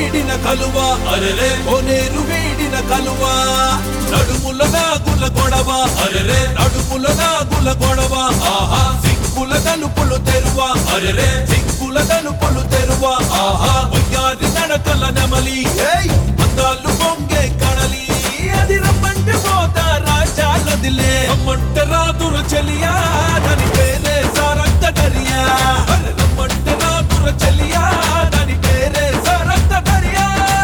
వీడిన కలువ అరెరే కోనేరు వీడిన కలువ నడుముల నాగుల గొడవ అరెరే నడుముల నాగుల గొడవ ఆహా సిక్కుల తలుపులు తెరువ అరెరే సిక్కుల తలుపులు తెరువ ఆహా ఒయ్యారి నడకల నెమలి అందాలు పొంగే కడలి అది రమ్మంటే పోతా రాజాలదిలే రమ్మంటే రాదుర చెలియా దాని పేరే సారంగ దరియా రమ్మంటే రాదుర చెలియా దాని పేరే సారంగ దరియా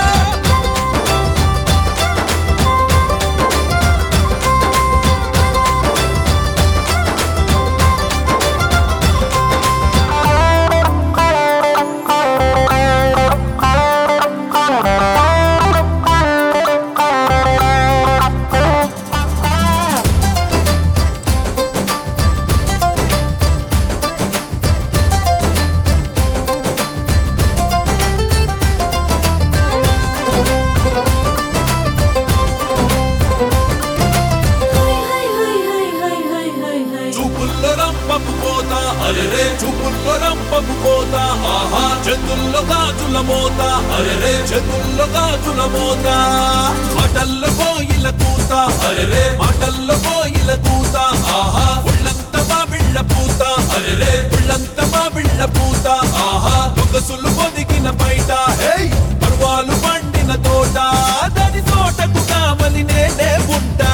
అరెరే చూపుల్లో రంపపు పోత ఆహా చేతుల్లో గాజుల మోత అరెరే చేతుల్లో గాజుల మోత మాటల్లో కోయిల కూత అరెరే మాటల్లో కోయిల కూత ఆహా ఉళ్ళంత మామిళ్ళ పూత అరెరే ఉళ్ళంత మామిళ్ళ పూత ఆహా ఒక్కసులు పొదిగిన బయట పర్వాలు పండిన తోట దాని తోటకు కావలి నేనే ఉంటా